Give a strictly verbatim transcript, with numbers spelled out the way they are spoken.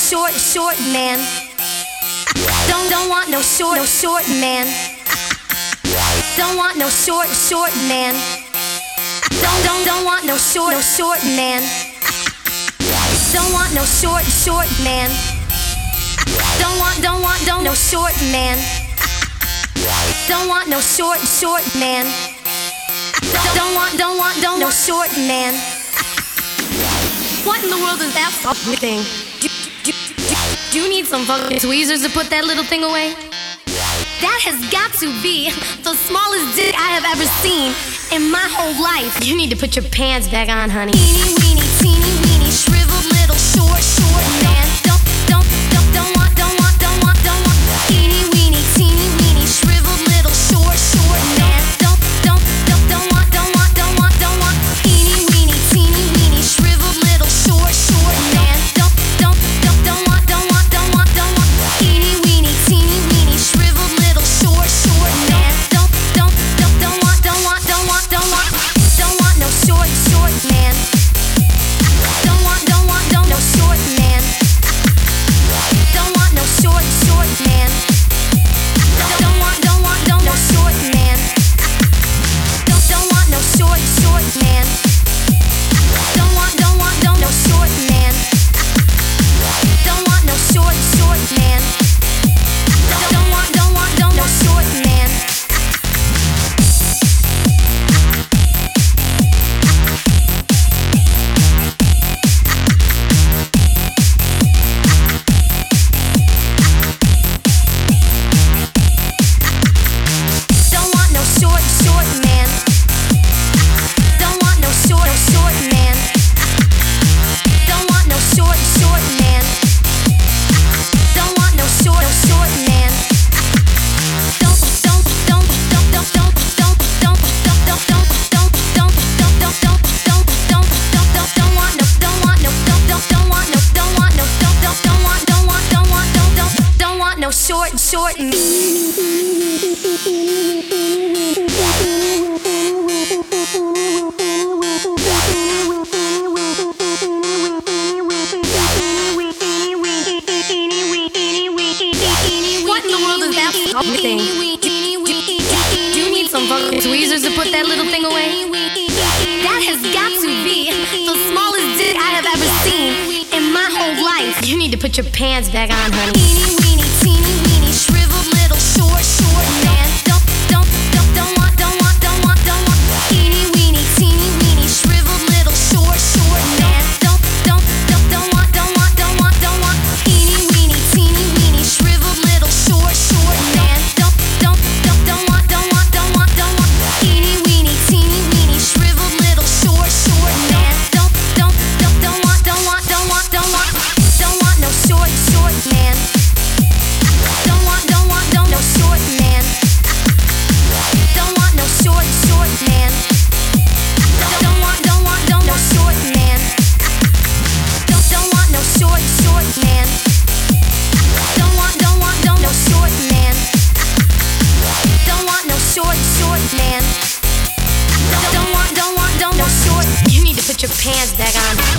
short, short man. Don't, don't want no short, no short man. Don't want no short, short man. Don't, don't, don't want no short, no short man. Don't want no short, short man. Don't want, don't want, don't no short man. Don't want no short, short man. Don't want, don't want, don't no short man. What in the world is that fucking thing? Do, do, do, do you need some fucking tweezers to put that little thing away? That has got to be the smallest dick I have ever seen in my whole life. You need to put your pants back on, honey. Teeny weeny, teeny weeny, shriveled little short, short man. Don't, don't, don't, don't want, don't want, don't want, don't want. Teeny weeny, teeny weeny, shriveled little short, short man. Don't, don't, don't, don't want, don't want, don't want, don't want. Teeny weeny, teeny weeny, shriveled little short, short man. Don't, don't, don't, don't want, don't want, don't want, don't want. Teeny weeny, teeny weeny, shriveled little short, short man. Don't, don't, don't, don't want, don't want, don't want, don't want. Don't want no short, short man. Don't want, don't want, don't no short man. Don't want no short, short man. Don't want, don't want, don't no short man. Don't, don't want no short, short man. Don't want, don't want, don't no short man. Don't want no short, short man. Don't want, don't want, don't no short man. Don't want no short, short man. Don't want no short, short man. Don't want no short, short man. Don't want no short, short man. Don't, don't, don't, don't, don't, don't, don't, don't, don't, don't, don't, don't, don't, don't, don't, don't, don't, don't, don't, don't want no, don't want no, don't, don't, don't want no, don't want no, don't, don't, don't want, don't want, don't want, don't, don't, don't want no short, short man. What in the world is that fucking thing? Do, do, do, do you need some fucking tweezers to put that little thing away? That has got to be the smallest dick I have ever seen in my whole life. You need to put your pants back on, honey. Teeny weeny, teeny weeny.